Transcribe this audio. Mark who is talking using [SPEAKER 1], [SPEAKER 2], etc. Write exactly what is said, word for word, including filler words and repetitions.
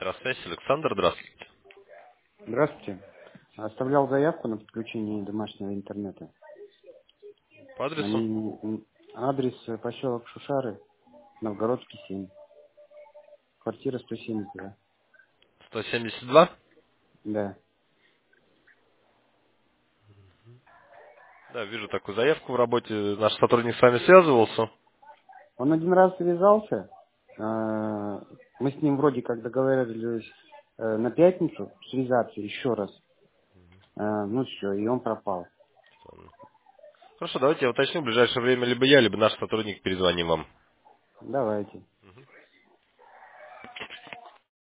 [SPEAKER 1] Связь, Александр, здравствуйте.
[SPEAKER 2] Здравствуйте. Оставлял заявку на подключение домашнего интернета.
[SPEAKER 1] По адресу
[SPEAKER 2] Они- м, Адрес э, поселок Шушары, Новгородский семь. Квартира сто семьдесят два.
[SPEAKER 1] сто семьдесят два.
[SPEAKER 2] Да.
[SPEAKER 1] Да, вижу такую заявку в работе. Наш сотрудник с вами связывался.
[SPEAKER 2] Он один раз связался. э, Мы с ним вроде как договаривались э, на пятницу связаться еще раз. Э, Ну все, и он пропал.
[SPEAKER 1] Хорошо, давайте я уточню. В ближайшее время либо я, либо наш сотрудник перезвоним вам.
[SPEAKER 2] Давайте.